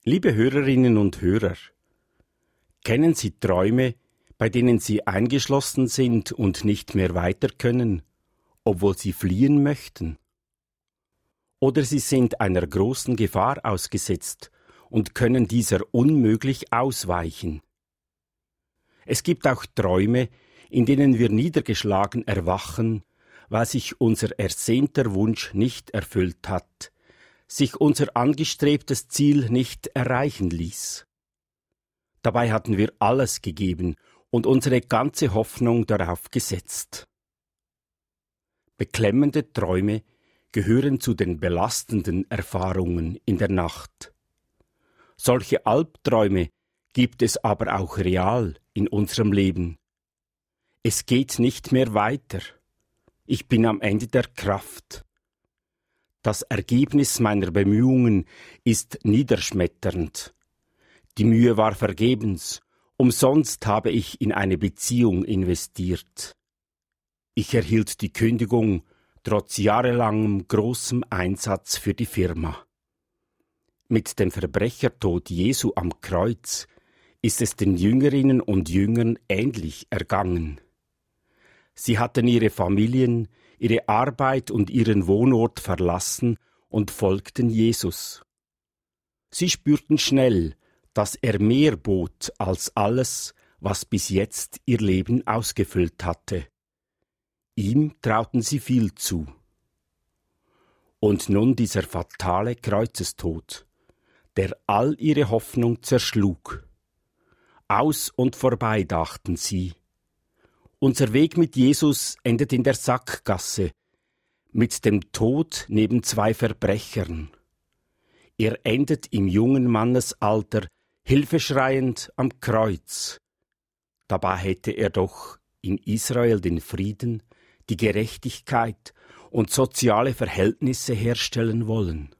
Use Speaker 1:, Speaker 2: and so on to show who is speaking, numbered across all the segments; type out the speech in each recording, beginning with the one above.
Speaker 1: Liebe Hörerinnen und Hörer, kennen Sie Träume, bei denen Sie eingeschlossen sind und nicht mehr weiter können, obwohl Sie fliehen möchten? Oder Sie sind einer großen Gefahr ausgesetzt und können dieser unmöglich ausweichen? Es gibt auch Träume, in denen wir niedergeschlagen erwachen, weil sich unser ersehnter Wunsch nicht erfüllt hat, sich unser angestrebtes Ziel nicht erreichen ließ. Dabei hatten wir alles gegeben und unsere ganze Hoffnung darauf gesetzt. Beklemmende Träume gehören zu den belastenden Erfahrungen in der Nacht. Solche Albträume gibt es aber auch real in unserem Leben. Es geht nicht mehr weiter. Ich bin am Ende der Kraft. Das Ergebnis meiner Bemühungen ist niederschmetternd. Die Mühe war vergebens, umsonst habe ich in eine Beziehung investiert. Ich erhielt die Kündigung trotz jahrelangem großem Einsatz für die Firma. Mit dem Verbrechertod Jesu am Kreuz ist es den Jüngerinnen und Jüngern ähnlich ergangen. Sie hatten ihre Familien, ihre Arbeit und ihren Wohnort verlassen und folgten Jesus. Sie spürten schnell, dass er mehr bot als alles, was bis jetzt ihr Leben ausgefüllt hatte. Ihm trauten sie viel zu. Und nun dieser fatale Kreuzestod, der all ihre Hoffnung zerschlug. Aus und vorbei, dachten sie. Unser Weg mit Jesus endet in der Sackgasse, mit dem Tod neben zwei Verbrechern. Er endet im jungen Mannesalter, hilfeschreiend am Kreuz. Dabei hätte er doch in Israel den Frieden, die Gerechtigkeit und soziale Verhältnisse herstellen wollen.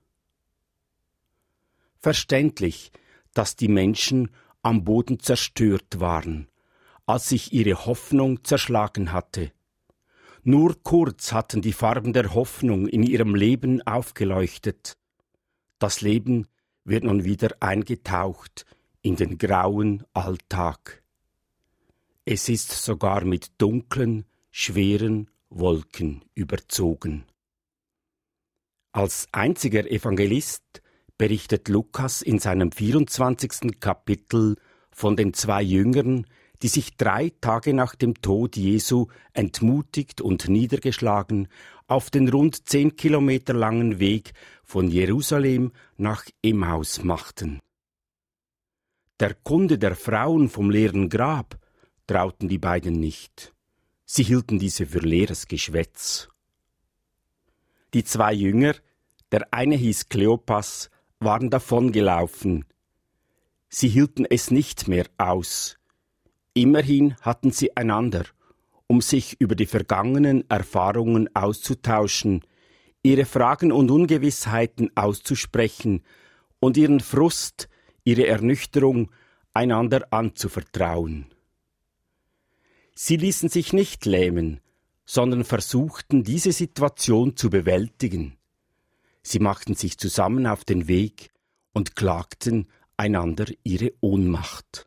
Speaker 1: Verständlich, dass die Menschen am Boden zerstört waren, als sich ihre Hoffnung zerschlagen hatte. Nur kurz hatten die Farben der Hoffnung in ihrem Leben aufgeleuchtet. Das Leben wird nun wieder eingetaucht in den grauen Alltag. Es ist sogar mit dunklen, schweren Wolken überzogen. Als einziger Evangelist berichtet Lukas in seinem 24. Kapitel von den zwei Jüngern, die sich 3 Tage nach dem Tod Jesu entmutigt und niedergeschlagen auf den rund 10 Kilometer langen Weg von Jerusalem nach Emmaus machten. Der Kunde der Frauen vom leeren Grab trauten die beiden nicht. Sie hielten diese für leeres Geschwätz. Die 2 Jünger, der eine hieß Kleopas, waren davongelaufen. Sie hielten es nicht mehr aus. Immerhin hatten sie einander, um sich über die vergangenen Erfahrungen auszutauschen, ihre Fragen und Ungewissheiten auszusprechen und ihren Frust, ihre Ernüchterung einander anzuvertrauen. Sie ließen sich nicht lähmen, sondern versuchten, diese Situation zu bewältigen. Sie machten sich zusammen auf den Weg und klagten einander ihre Ohnmacht.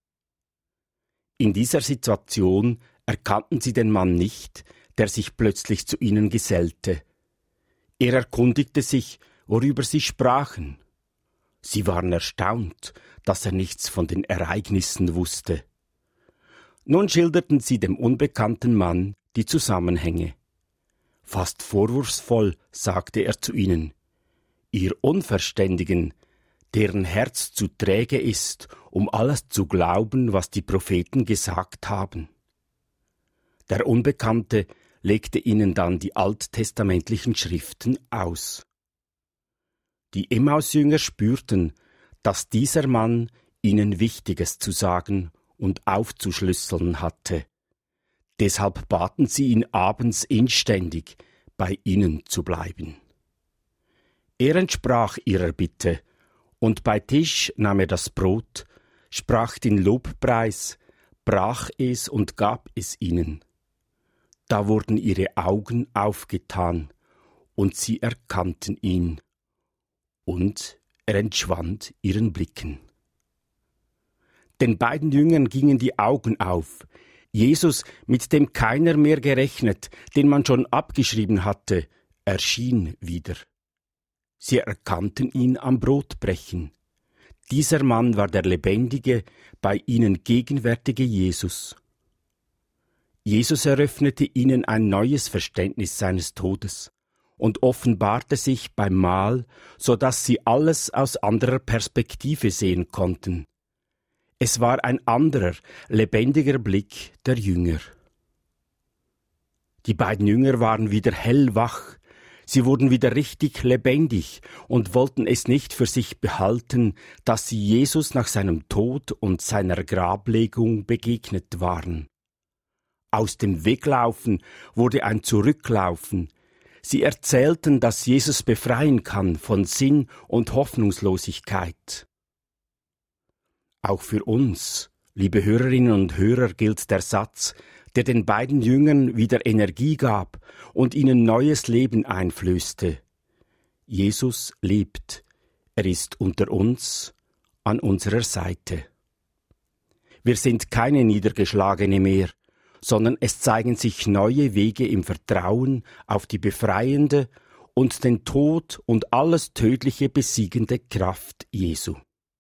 Speaker 1: In dieser Situation erkannten sie den Mann nicht, der sich plötzlich zu ihnen gesellte. Er erkundigte sich, worüber sie sprachen. Sie waren erstaunt, dass er nichts von den Ereignissen wusste. Nun schilderten sie dem unbekannten Mann die Zusammenhänge. Fast vorwurfsvoll sagte er zu ihnen: Ihr Unverständigen, deren Herz zu träge ist, um alles zu glauben, was die Propheten gesagt haben. Der Unbekannte legte ihnen dann die alttestamentlichen Schriften aus. Die Emmausjünger spürten, dass dieser Mann ihnen Wichtiges zu sagen und aufzuschlüsseln hatte. Deshalb baten sie ihn abends inständig, bei ihnen zu bleiben. Er entsprach ihrer Bitte, und bei Tisch nahm er das Brot, sprach den Lobpreis, brach es und gab es ihnen. Da wurden ihre Augen aufgetan, und sie erkannten ihn. Und er entschwand ihren Blicken. Den beiden Jüngern gingen die Augen auf. Jesus, mit dem keiner mehr gerechnet, den man schon abgeschrieben hatte, erschien wieder. Sie erkannten ihn am Brotbrechen. Dieser Mann war der lebendige, bei ihnen gegenwärtige Jesus. Jesus eröffnete ihnen ein neues Verständnis seines Todes und offenbarte sich beim Mahl, so dass sie alles aus anderer Perspektive sehen konnten. Es war ein anderer, lebendiger Blick der Jünger. Die beiden Jünger waren wieder hellwach, sie wurden wieder richtig lebendig und wollten es nicht für sich behalten, dass sie Jesus nach seinem Tod und seiner Grablegung begegnet waren. Aus dem Weglaufen wurde ein Zurücklaufen. Sie erzählten, dass Jesus befreien kann von Sinn und Hoffnungslosigkeit. Auch für uns, liebe Hörerinnen und Hörer, gilt der Satz, der den beiden Jüngern wieder Energie gab und ihnen neues Leben einflößte. Jesus lebt. Er ist unter uns, an unserer Seite. Wir sind keine Niedergeschlagene mehr, sondern es zeigen sich neue Wege im Vertrauen auf die befreiende und den Tod und alles Tödliche besiegende Kraft Jesu.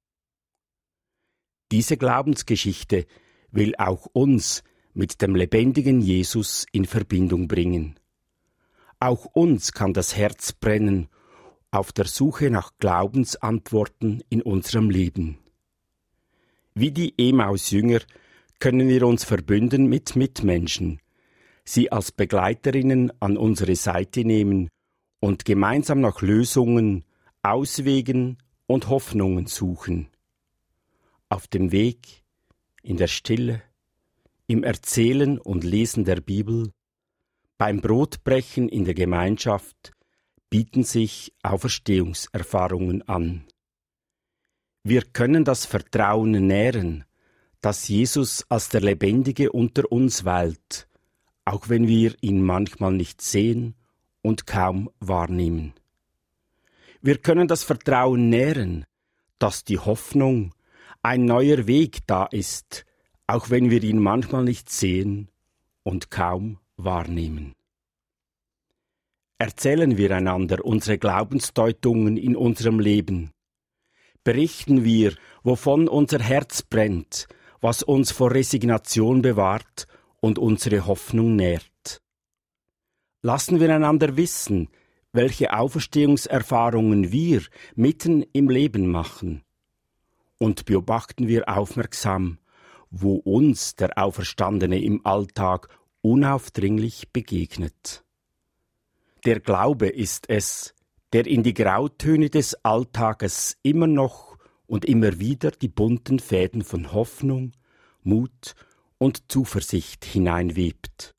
Speaker 1: Diese Glaubensgeschichte will auch uns mit dem lebendigen Jesus in Verbindung bringen. Auch uns kann das Herz brennen auf der Suche nach Glaubensantworten in unserem Leben. Wie die Emmaus-Jünger können wir uns verbünden mit Mitmenschen, sie als Begleiterinnen an unsere Seite nehmen und gemeinsam nach Lösungen, Auswegen und Hoffnungen suchen. Auf dem Weg, in der Stille, im Erzählen und Lesen der Bibel, beim Brotbrechen in der Gemeinschaft bieten sich Auferstehungserfahrungen an. Wir können das Vertrauen nähren, dass Jesus als der Lebendige unter uns weilt, auch wenn wir ihn manchmal nicht sehen und kaum wahrnehmen. Wir können das Vertrauen nähren, dass die Hoffnung, ein neuer Weg da ist, auch wenn wir ihn manchmal nicht sehen und kaum wahrnehmen. Erzählen wir einander unsere Glaubensdeutungen in unserem Leben. Berichten wir, wovon unser Herz brennt, was uns vor Resignation bewahrt und unsere Hoffnung nährt. Lassen wir einander wissen, welche Auferstehungserfahrungen wir mitten im Leben machen. Und beobachten wir aufmerksam, wo uns der Auferstandene im Alltag unaufdringlich begegnet. Der Glaube ist es, der in die Grautöne des Alltages immer noch und immer wieder die bunten Fäden von Hoffnung, Mut und Zuversicht hineinwebt.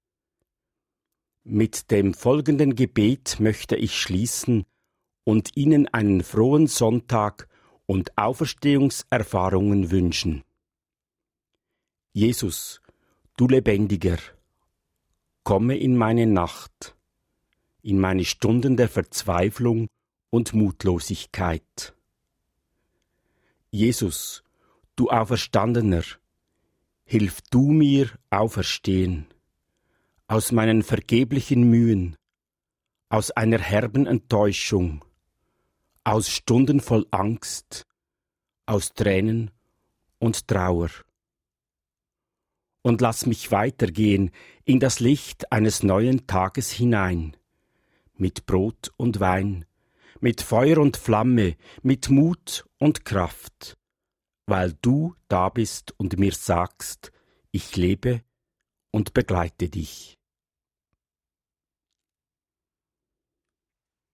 Speaker 1: Mit dem folgenden Gebet möchte ich schließen und Ihnen einen frohen Sonntag und Auferstehungserfahrungen wünschen. Jesus, du Lebendiger, komme in meine Nacht, in meine Stunden der Verzweiflung und Mutlosigkeit. Jesus, du Auferstandener, hilf du mir auferstehen, aus meinen vergeblichen Mühen, aus einer herben Enttäuschung, aus Stunden voll Angst, aus Tränen und Trauer. Und lass mich weitergehen in das Licht eines neuen Tages hinein, mit Brot und Wein, mit Feuer und Flamme, mit Mut und Kraft, weil du da bist und mir sagst, ich lebe und begleite dich.